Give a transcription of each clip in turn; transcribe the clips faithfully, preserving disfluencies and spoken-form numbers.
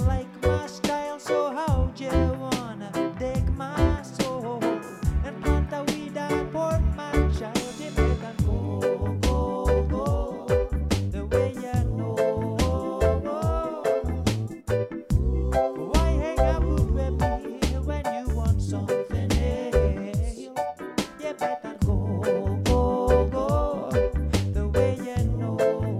like my style, so how'd you wanna take my soul and plant a weed and pork, my child? You better go, go, go the way you know. Why hang out with me when you want something else? You better go, go, go the way you know.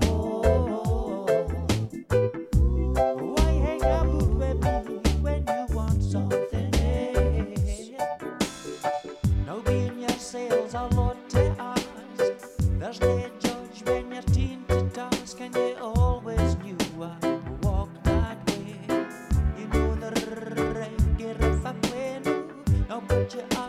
Why hang out with me when you want something else? Now being yourselves a lot to ask. There's no judge when you're teen to task, and you always knew I walk that way. You know the right, get if I play now, now put your